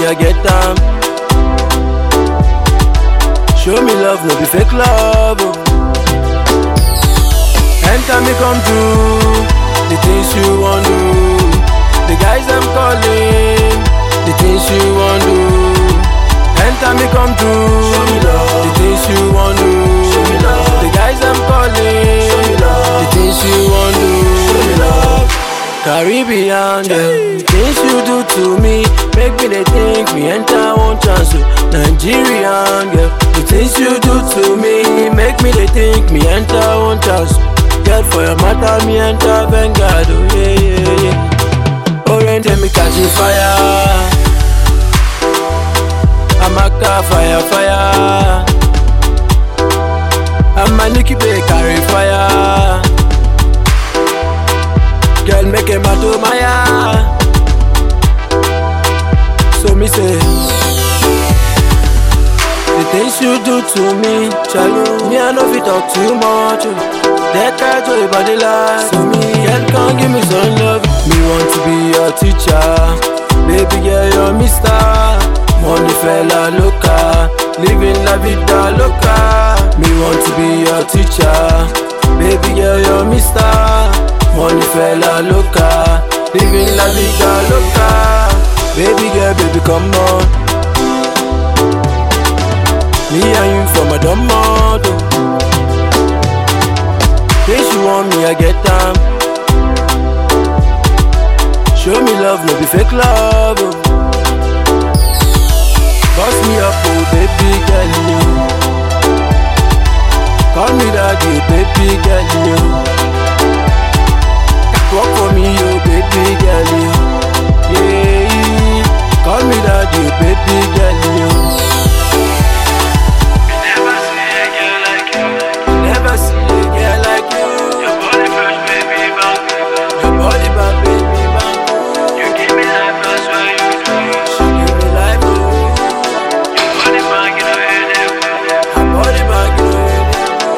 I get them. Show me love, no be fake love. Oh. Anytime me come through, the things you want do, the guys I'm calling, the things you want do. Anytime me come through, show me love, the things you want do, show me love, the guys I'm calling, show me love, the things you want do, show me love. Caribbean girl, the things you do to me make me they think me enter one chance. Nigerian girl, the things you do to me make me they think me enter one chance. Girl, for your matter me enter Vanguard. Oh yeah yeah yeah. Orange me catching fire. I'm a car fire fire. I'm a Nicky Bay carry fire. Girl, make him a do my eye. So me say, the things you do to me, chalo, me I know if you talk too much. That guy to your body like. So me, girl, come give me some love. Me want to be your teacher, baby girl, you're Mr. Money fella loca, living la vida loca. Me want to be your teacher, baby girl, you're Mr. Money fella loca, living la vida loca. Baby girl, baby come on. Me and you from a dumb model. Things you want me, I get them. Show me love, no be fake love. Oh. Boss me up, oh baby girl, you. Call me daddy, baby girl, you. Walk for me, oh baby girl, you. Yeah, call me daddy, baby girl, you. Never see a girl like you. Never see a girl like you. Your body first, baby, bang. Your body bad, baby bang. You give me life, that's why you do. She give me life, oh. Your body bang, you know it. Her body bang, you know it.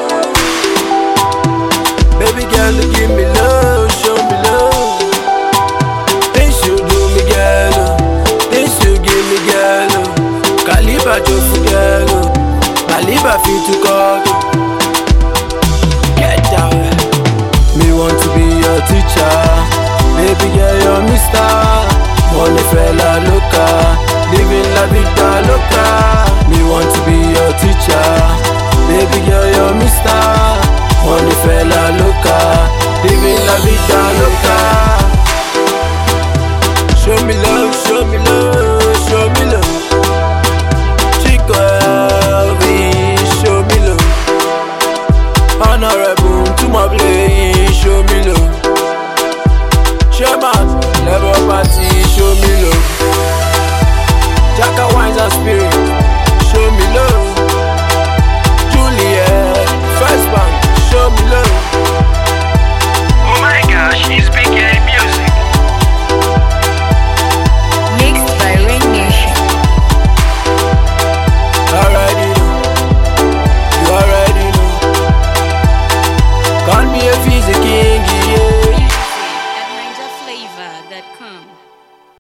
Baby girl, you give me love, show me love. Things you do me, girl, oh. Things you give me, girl, oh. Caliber Jofu, girl, oh. Caliber fit to cut, oh. Get down. Me want to be your teacher, baby girl, you're Mr. Money fella loca, living la vida loca. Me want to be your teacher, baby girl, you're Mr. Money fella loca, living la vida loca. Show me love, show me love, show me love. Chico Elvis, show me love. Honorable to my place, show me love. Sherman, Labour Party, show me love. Jacka Wines and Spirit, show me love. Juliet, First Bank, show me love. Oh my gosh, he's speaking music. Mixed by Rain Nation. Already know, you already know. Call me a physical king, yeah. At NinjaFlavor.com.